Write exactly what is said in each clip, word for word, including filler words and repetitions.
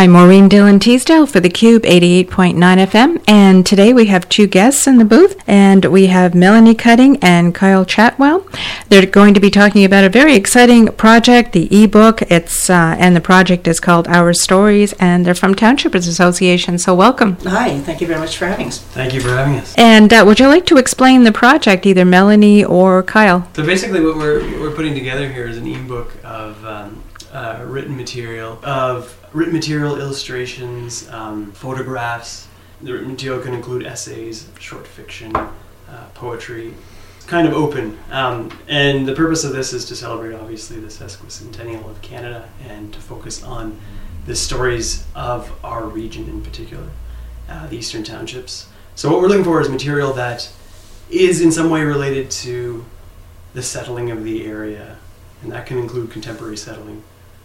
Hi, Maureen Dillon Teasdale for theCUBE eighty-eight point nine F M, and today we have two guests in the booth, and we have Melanie Cutting and Kyle Chatwell. They're going to be talking about a very exciting project, the ebook. It's uh, and the project is called Our Stories, and they're from Townshippers Association. So welcome. Hi, thank you very much for having us. Thank you for having us. And uh, would you like to explain the project, either Melanie or Kyle? So basically, what we're what we're putting together here is an ebook of um, uh, written material of. Written material, illustrations, um, photographs. The written material can include essays, short fiction, uh, poetry. It's kind of open. Um, and the purpose of this is to celebrate, obviously, the sesquicentennial of Canada and to focus on the stories of our region in particular, uh, the Eastern Townships. So what we're looking for is material that is in some way related to the settling of the area, and that can include contemporary settling.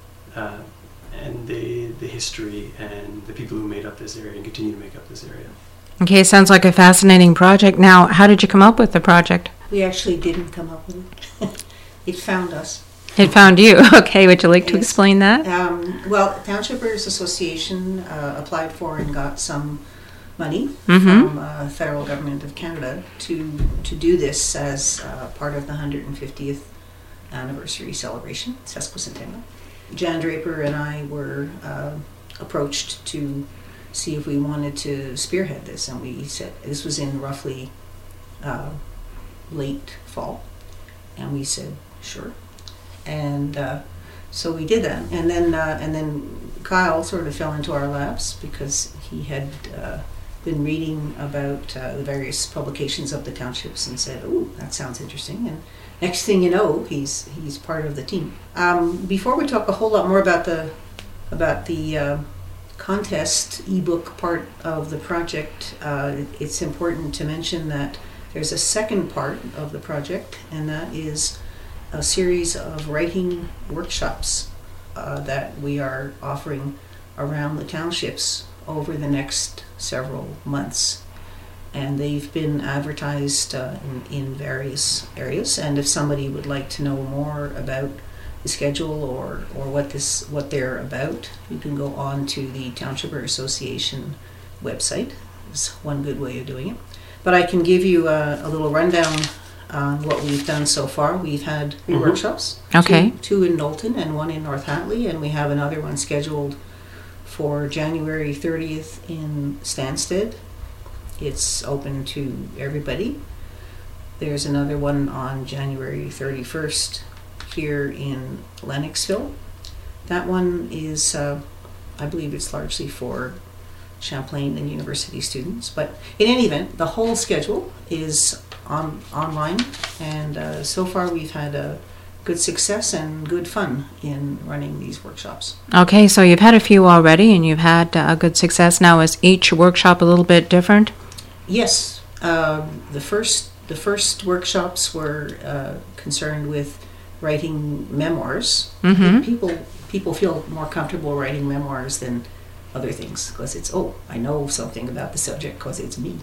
Uh, and the the history and the people who made up this area and continue to make up this area. Okay, sounds like a fascinating project. Now, how did you come up with the project? We actually didn't come up with it. It found us. It found you. Okay, would you like to Yes. explain that? Um, well, Townshippers Association uh, applied for and got some money Mm-hmm. from uh, federal government of Canada to to do this as uh, part of the one hundred fiftieth anniversary celebration, sesquicentennial. Jan Draper and I were uh, approached to see if we wanted to spearhead this, and we said this was in roughly uh, late fall, and we said sure, and uh, so we did that, and then uh, and then Kyle sort of fell into our laps because he had uh, been reading about uh, the various publications of the townships and said, "Oh, that sounds interesting," and next thing you know, he's he's part of the team. Um, before we talk a whole lot more about the about the uh, contest ebook part of the project, uh, it's important to mention that there's a second part of the project, and that is a series of writing workshops uh, that we are offering around the townships over the next several months. And they've been advertised uh, in, in various areas. And if somebody would like to know more about the schedule or, or what this what they're about, you can go on to the Townshippers Association website. It's one good way of doing it. But I can give you a, a little rundown on what we've done so far. We've had three Mhm. workshops. Okay. Two, two in Knowlton and one in North Hatley, and we have another one scheduled for January thirtieth in Stansted. It's open to everybody. There's another one on January thirty-first here in Lennoxville. That one is, uh, I believe it's largely for Champlain and university students. But in any event, the whole schedule is on online, and uh, so far we've had a good success and good fun in running these workshops. Okay, so you've had a few already, and you've had uh, a good success. Now, is each workshop a little bit different? Yes, um, the first the first workshops were uh, concerned with writing memoirs. Mm-hmm. People people feel more comfortable writing memoirs than other things because it's, oh, I know something about the subject because it's me.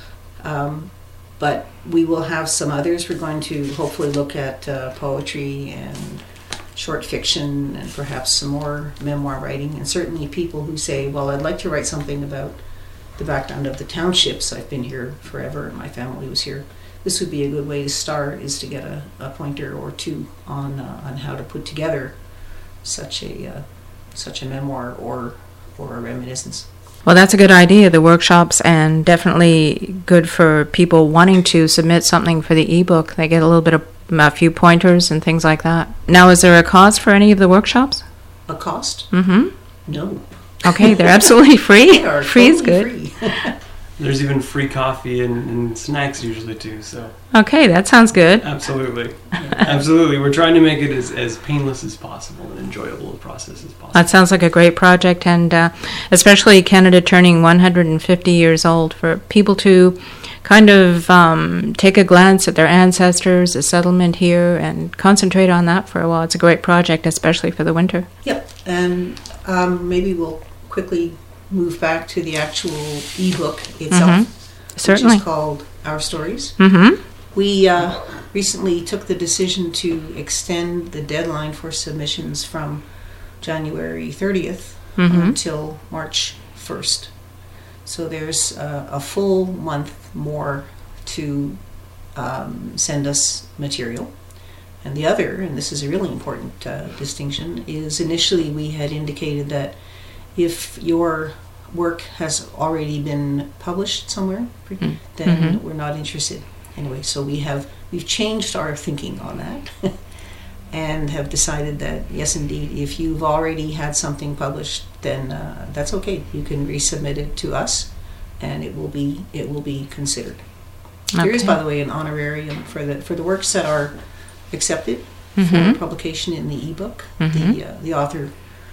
Um, but we will have some others. We're going to hopefully look at uh, poetry and short fiction and perhaps some more memoir writing, and certainly people who say, well, I'd like to write something about the background of the townships. I've been here forever and my family was here. This would be a good way to start, is to get a, a pointer or two on uh, on how to put together such a uh, such a memoir or or a reminiscence. Well, that's a good idea, the workshops, and definitely good for people wanting to submit something for the ebook. They get a little bit of a few pointers and things like that. Now, is there a cost for any of the workshops? A cost? Mm-hmm. No. Okay, they're absolutely free. They are Free is totally good. free. There's even free coffee and, and snacks usually too, so Okay, that sounds good. absolutely. Absolutely. We're trying to make it as, as painless as possible and enjoyable a process as possible. That sounds like a great project, and uh, especially Canada turning one hundred fifty years old, for people to kind of um, take a glance at their ancestors, the settlement here, and concentrate on that for a while. It's a great project, especially for the winter. Yep, and um, maybe we'll quickly move back to the actual ebook itself, Certainly. which is called Our Stories. Mm-hmm. We uh, recently took the decision to extend the deadline for submissions from January thirtieth Mm-hmm. until March first. So there's uh, a full month more to um, send us material. And the other, and this is a really important uh, distinction, is initially we had indicated that if your work has already been published somewhere, Mm-hmm. then Mm-hmm. we're not interested. Anyway, so we have we've changed our thinking on that and have decided that yes, indeed, if you've already had something published, then uh, that's okay. You can resubmit it to us, and it will be it will be considered. Okay. There is, by the way, an honorarium for the for the works that are accepted Mhm. for publication in the ebook. Mhm. The uh, the author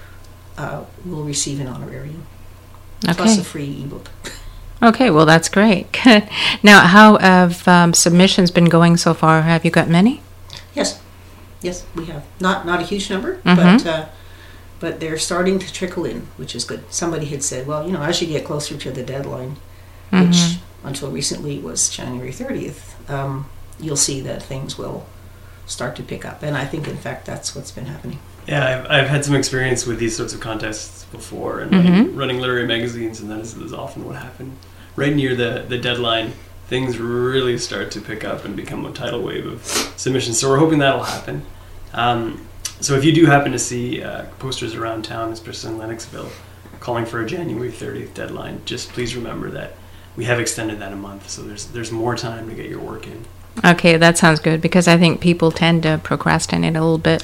uh, will receive an honorarium plus Okay. a free ebook. Okay, well, that's great. Good. Now, how have um, submissions been going so far? Have you got many? Yes, yes, we have not not a huge number, Mhm. but uh, but they're starting to trickle in, which is good. Somebody had said, well, you know, as you get closer to the deadline, Mhm. which until recently was January thirtieth, um, you'll see that things will start to pick up, and I think, in fact, that's what's been happening. Yeah, I've, I've had some experience with these sorts of contests before, and Mhm. running, running literary magazines, and that is, is often what happened. Right near the, the deadline, things really start to pick up and become a tidal wave of submissions. So we're hoping that'll happen. Um, so if you do happen to see uh, posters around town, especially in Lennoxville, calling for a January thirtieth deadline, just please remember that we have extended that a month, so there's there's more time to get your work in. Okay, that sounds good, because I think people tend to procrastinate a little bit.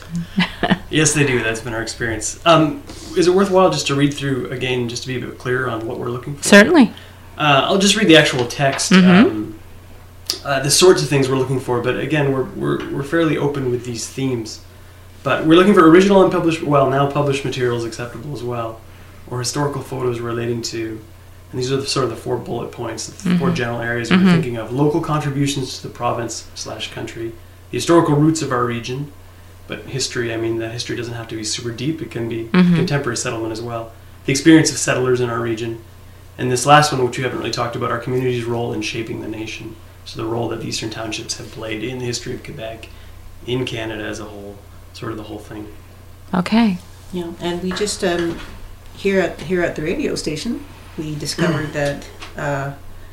Yes, they do. That's been our experience. Um, is it worthwhile just to read through again, just to be a bit clearer on what we're looking for? Certainly. Uh, I'll just read the actual text, Mhm. um, uh, the sorts of things we're looking for. But again, we're we're we're fairly open with these themes. But we're looking for original unpublished, well, now published materials acceptable as well, or historical photos relating to. And these are the, sort of the four bullet points, the four Mhm. general areas Mhm. we're thinking of: local contributions to the province slash country, the historical roots of our region. But history, I mean, that history doesn't have to be super deep. It can be Mhm. contemporary settlement as well. The experience of settlers in our region. And this last one, which we haven't really talked about, our community's role in shaping the nation. So the role that the Eastern Townships have played in the history of Quebec, in Canada as a whole, sort of the whole thing. Okay. Yeah, and we just um, here at here at the radio station, we discovered that uh,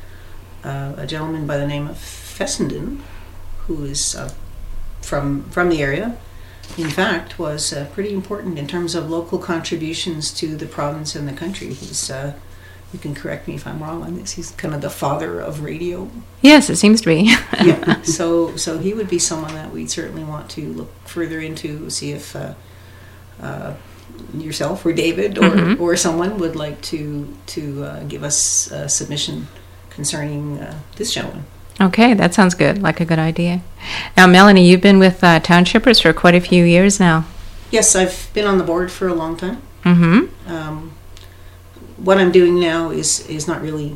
uh, a gentleman by the name of Fessenden, who is uh, from from the area, in fact, was uh, pretty important in terms of local contributions to the province and the country. He's uh, you can correct me if I'm wrong on this. He's kind of the father of radio. Yes, it seems to be. Yeah. So so he would be someone that we'd certainly want to look further into, see if uh, uh, yourself or David or, Mhm. or someone would like to to uh, give us a submission concerning uh, this gentleman. Okay, that sounds good, like a good idea. Now, Melanie, you've been with uh, Townshippers for quite a few years now. Yes, I've been on the board for a long time. Mm-hmm. Um, what I'm doing now is is not really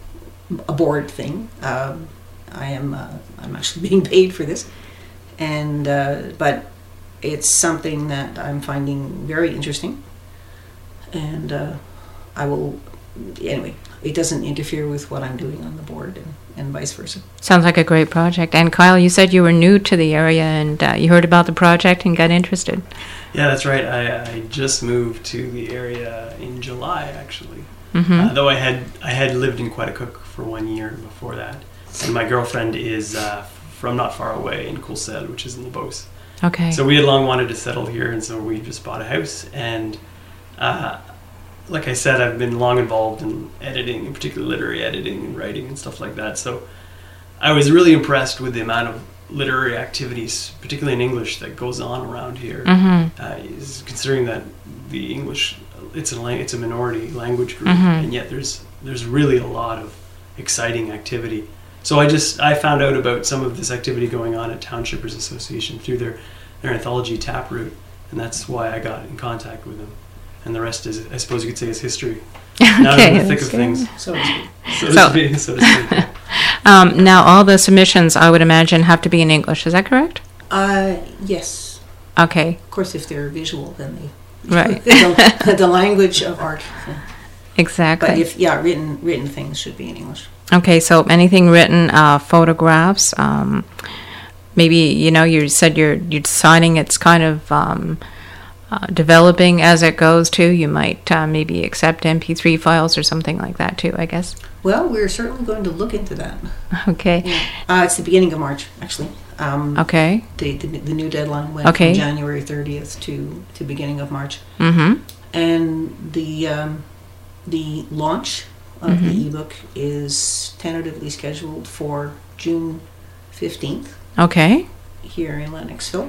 a board thing. Um, I am uh, I'm actually being paid for this, and uh, but it's something that I'm finding very interesting, and uh, I will anyway. It doesn't interfere with what I'm doing on the board, and, and vice versa. Sounds like a great project. And Kyle, you said you were new to the area, and uh, you heard about the project and got interested. Yeah, that's right. I, I just moved to the area in July, actually. Mm-hmm. Uh, though I had I had lived in Queticook for one year before that, and my girlfriend is uh, from not far away in Coulsel, which is in the Beauce. Okay. So we had long wanted to settle here, and so we just bought a house. And uh, like I said, I've been long involved in editing, in particular literary editing and writing and stuff like that. So I was really impressed with the amount of literary activities, particularly in English, that goes on around here. Mm-hmm. Uh, is considering that the English, it's a lang- it's a minority language group, Mhm. and yet there's there's really a lot of exciting activity. So I just I found out about some of this activity going on at Townshippers Association through their their anthology Taproot, and that's why I got in contact with them. And the rest is, I suppose you could say, is history. Now Okay, in the thick that's of good. things, So to speak. so to So- speak. So to speak. Um, now, all the submissions, I would imagine, have to be in English. Is that correct? Uh, yes. Okay. Of course, if they're visual, then they Right. the, the language of art. Yeah. Exactly. But if yeah, written written things should be in English. Okay, so anything written, uh, photographs, um, maybe, you know, you said you're you're deciding it's kind of um, uh, developing as it goes too? You might uh, maybe accept M P three files or something like that too, I guess. Well, we're certainly going to look into that. Okay. Yeah. Uh, it's the beginning of March, actually. Um, Okay. the, the the new deadline went Okay. from January thirtieth to to beginning of March, Mm-hmm. and the um, the launch of Mhm. the ebook is tentatively scheduled for June fifteenth Okay. here in Lennoxville.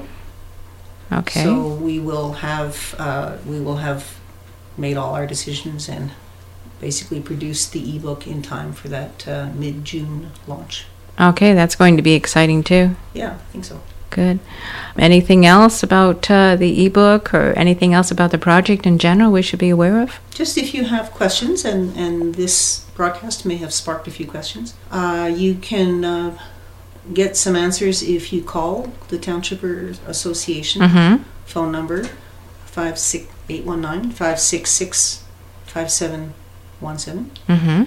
Okay. So we will have uh, we will have made all our decisions and basically produced the ebook in time for that uh, mid-June launch. Okay, that's going to be exciting too. Yeah, I think so. Good. Anything else about uh, the ebook or anything else about the project in general we should be aware of? Just if you have questions, and, and this broadcast may have sparked a few questions, uh, you can uh, get some answers if you call the Townshipper Association Mm-hmm. phone number five six eight one nine, five six six, five seven one seven, Mm-hmm.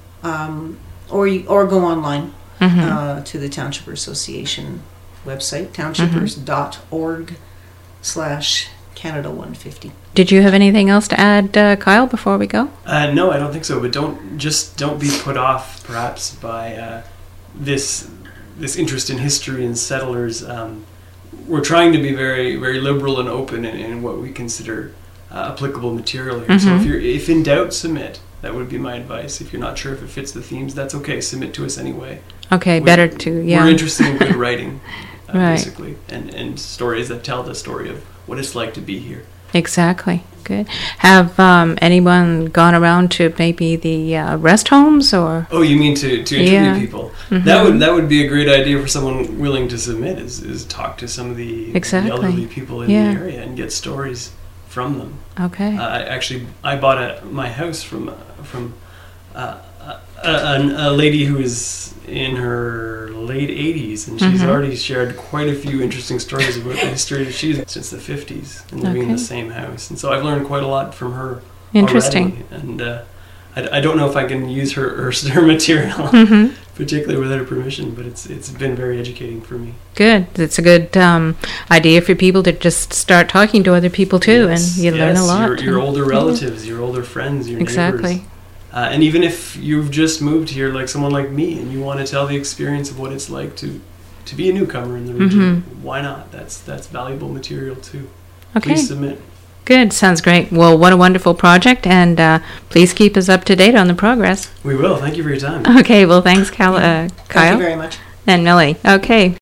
um, or you, or go online Mm-hmm. uh, to the Townshipper Association website, townshippers dot org slash Canada one fifty. Did you have anything else to add, uh, Kyle, before we go? Uh, no, I don't think so. But don't just don't be put off, perhaps, by uh, this this interest in history and settlers. Um, we're trying to be very very liberal and open in, in what we consider uh, applicable material here. So Mhm. if you're if in doubt, submit. That would be my advice. If you're not sure if it fits the themes, that's okay. Submit to us anyway. Okay, We- better to, yeah. We're interested in good writing, uh, Right. basically, and and stories that tell the story of what it's like to be here. Exactly. Good. Have um, anyone gone around to maybe the uh, rest homes or? Oh, you mean to, to interview Yeah. people? Mhm. That would that would be a great idea for someone willing to submit. Is, is talk to some of the, Exactly. the elderly people in Yeah. the area and get stories from them. Okay. Uh, I actually, I bought a, my house from uh, from uh, a, a, a lady who is in her late eighties, and she's Mhm. already shared quite a few interesting stories about the history. She's since the fifties and living in Okay. the same house, and so I've learned quite a lot from her. Interesting. Already. And uh, I, I don't know if I can use her her, her material, Mm-hmm. particularly without her permission, but it's it's been very educating for me. Good. It's a good um, idea for people to just start talking to other people too, Yes, and you learn a yes, lot. Your, your and- older relatives, your older friends, your Exactly. neighbors. Uh, and even if you've just moved here, like someone like me, and you want to tell the experience of what it's like to, to be a newcomer in the region, Mhm. why not? That's that's valuable material too. Okay. Please submit. Good. Sounds great. Well, what a wonderful project, and uh, please keep us up to date on the progress. We will. Thank you for your time. Okay. Well, thanks, Cal- uh, Thank Kyle you very much. and Millie. Okay.